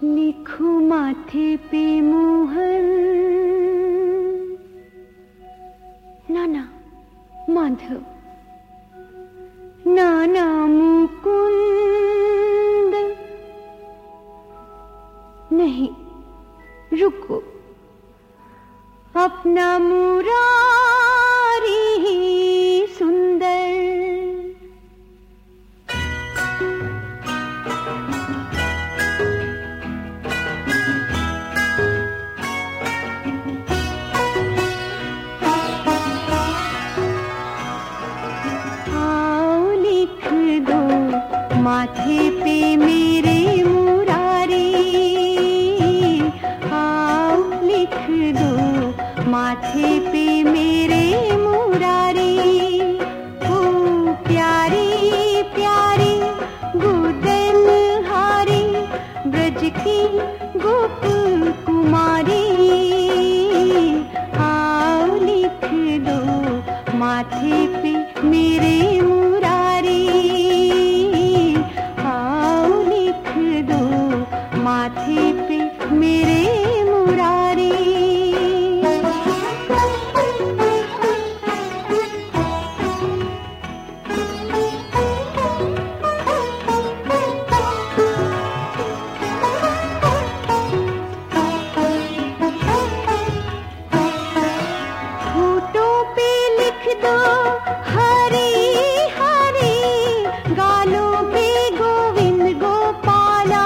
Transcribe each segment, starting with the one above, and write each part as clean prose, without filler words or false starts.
लिखो माथे पे मोहन, नाना माधव, नाना मुकुंद। नहीं, रुको, अपना मुरारी ही सुंदर। माथे पे मेरे मुरारी, आओ लिख दो माथे पे मेरे मुरारी। ओ प्यारी प्यारी गुदन हारी, ब्रज की गोप कुमारी, आओ लिख दो माथे पे मेरे मुरारी, माथे पे मेरे मुरारी। होठों पे लिख दो हरी हरी, गालों पे गोविंद गोपाला,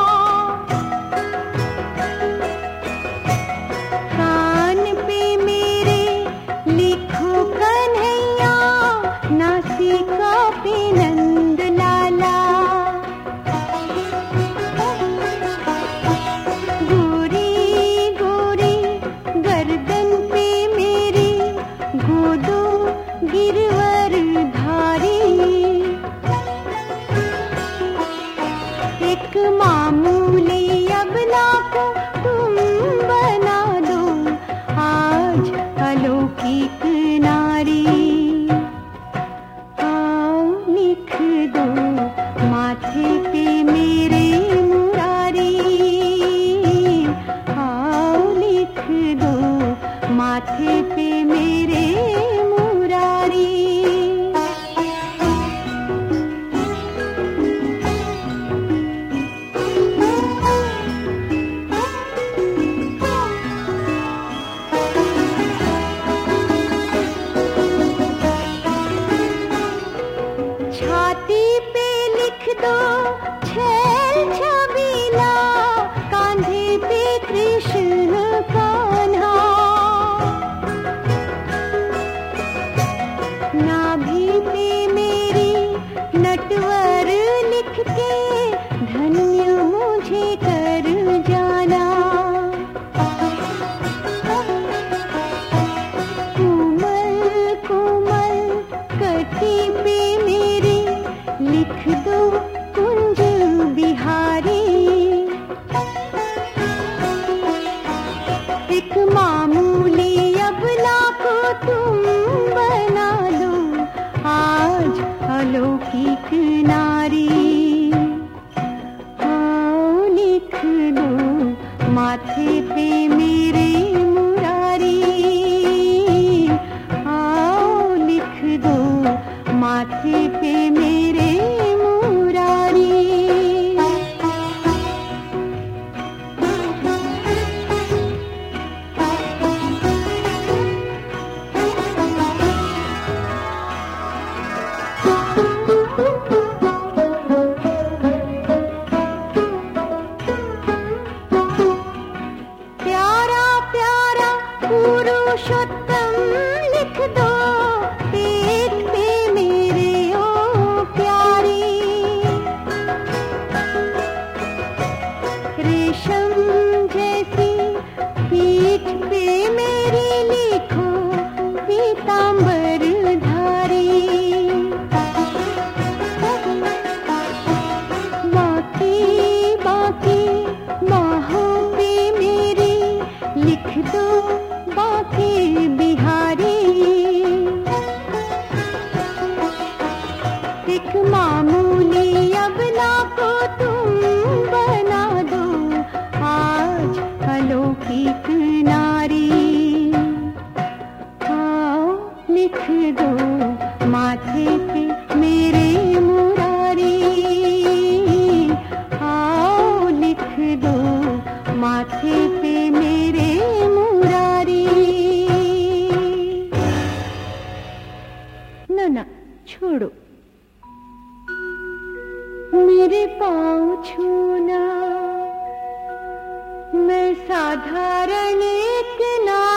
नासिका पे नंद लाला। गोरी गोरी गर्दन पे मेरी गोदो गिरवर धारी। एक मामूली अबला को तुम बना दो आज अलौकिक नारी। माथे पे मेरे मुरारी, आओ लिख दो माथे पे मेरे मुरारी। छाती पे लिख दो छैल छबीला, कांधे पे कृष्ण कान्हा। नाभि पे मेरी नटवर लिख के धन्य मुझे कर जाना। कोमल कोमल कटी पे मेरी लिख दो कुंज बिहारी। एक मामूली अबला को तुम बना दो आज अलौकिक नारी। आओ लिख दो माथे पे मेरे मुरारी, आओ लिख दो माथे पे मेरे मुरारी। प्यारा प्यारा पुरुषोत्तम लिख दो पेट पे मेरे ओ प्यारी। रेशम जैसी पीठ पे मेरी लिखो पीतांबर धारी। बाकी बाकी बाहों पे मेरी लिख दो बाकी बिहारी। एक मामूली अबला को तुम बना दो दो माथे पे मेरे मुरारी, आओ लिख दो माथे पे मेरे मुरारी। ना छोड़ो, मेरे पाँव छूना, मैं साधारण एक नारी।